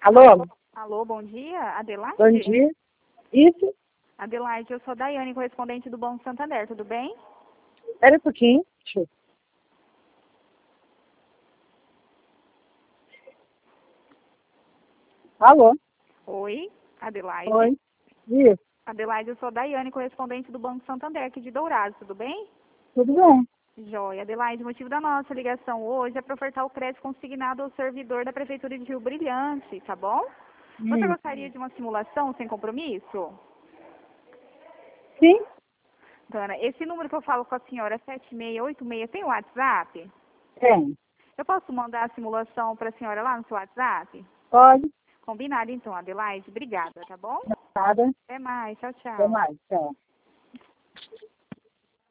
Alô? Alô, bom dia, Adelaide? Bom dia. Isso? Adelaide, eu sou a Daiane, correspondente do Banco Santander, tudo bem? Espera um pouquinho. Deixa eu... Alô? Oi, Adelaide. Oi. Isso. Adelaide, eu sou a Daiane, correspondente do Banco Santander, aqui de Dourados, tudo bem? Tudo bem? Joia. Adelaide, o motivo da nossa ligação hoje é para ofertar o crédito consignado ao servidor da Prefeitura de Rio Brilhante, tá bom? Você gostaria de uma simulação sem compromisso? Sim? Dona, esse número que eu falo com a senhora, 7686, tem o WhatsApp? Tem. Eu posso mandar a simulação para a senhora lá no seu WhatsApp? Pode. Combinado então, Adelaide. Obrigada, tá bom? Nada. Até mais. Tchau, Até tchau. mais. Tchau.